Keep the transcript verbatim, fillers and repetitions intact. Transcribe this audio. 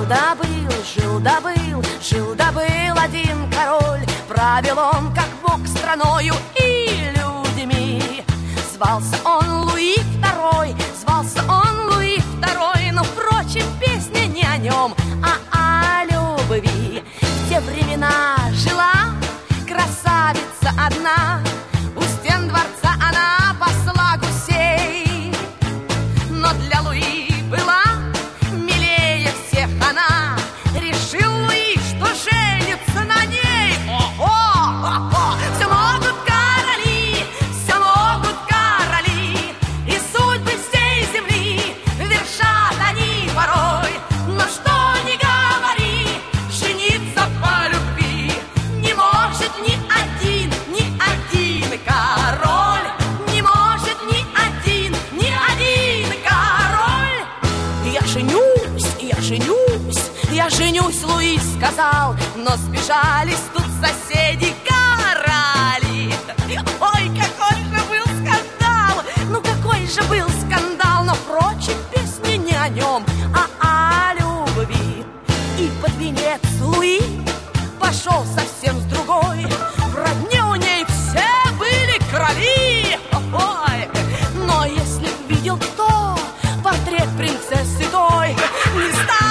Жил-да был, жил-да был, жил-да был один король. Правил он как мог страною и людьми. Звался он Луи Второй, звался он Луи Второй. Но, впрочем, песня не о нем, а о любви. В те времена жила красавица одна, у стен дворца она пасла гусей. Но для Луи была милее всех она. Решил Луи, что женится на ней. Ого! Все могут короли, все могут короли, и судьбы всей земли вершат они порой. Но что ни говори, жениться по любви не может ни один, ни один король. Не может ни один, ни один король. Я женюсь, я женюсь, я женюсь, Луи сказал. Но сбежались тут соседи короли. Ой, какой же был скандал! Ну какой же был скандал! Но, впрочем, песня не о нем, а о любви. И под венец Луи пошел совсем с другой. В родне у ней все были крови. Ой, но если б видел кто портрет принцессы той, не стал